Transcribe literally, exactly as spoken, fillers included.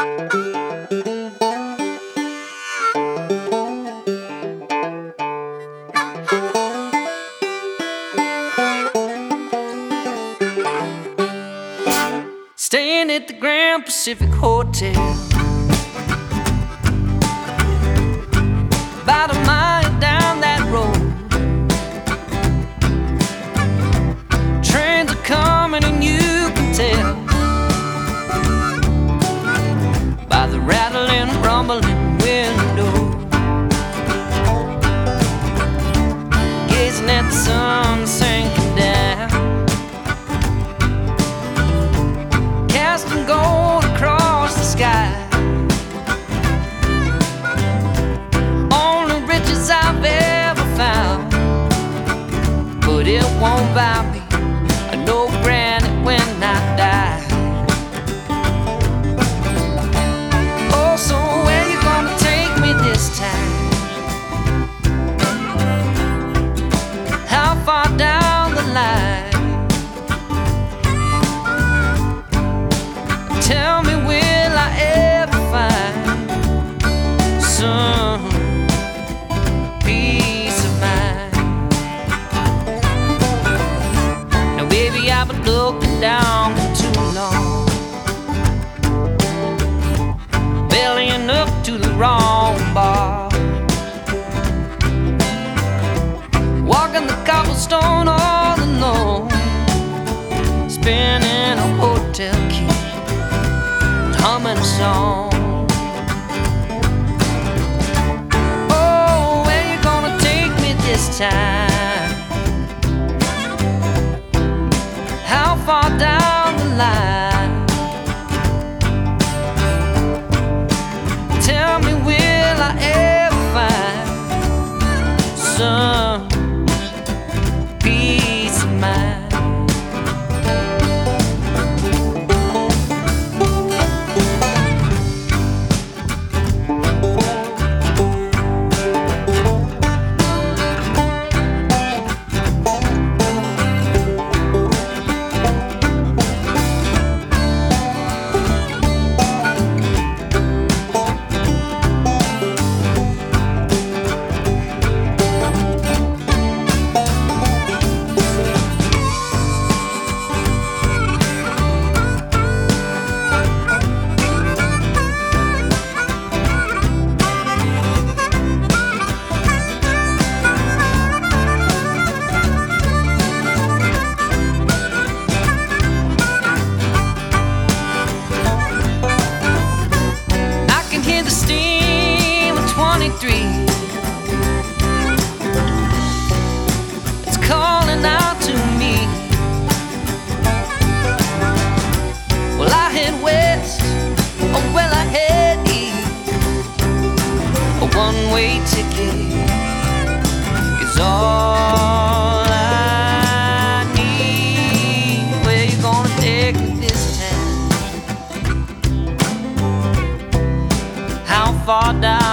Staying at the Grand Pacific Hotel, about a mile down that road. Trains are coming and you can tell by the rattling, rumbling window. Gazing at the sun sinking down, casting gold across the sky. Only riches I've ever found, but it won't buy me no granite when I die. Oh, so where you gonna take me this time? How far down the line? Tell me, will I ever find some peace of mind? Now baby, I've been looking down for too long, bellying up to the wrong bar, walking the cobblestone all alone, spinning a hotel key, humming a song. Oh, where you gonna take me this time? How far down the line? Tell me, will I ever find some peace of mind? It's calling out to me. Well, I head west, or well, I head east. A one-way ticket is all I need. Where you gonna take me this time? How far down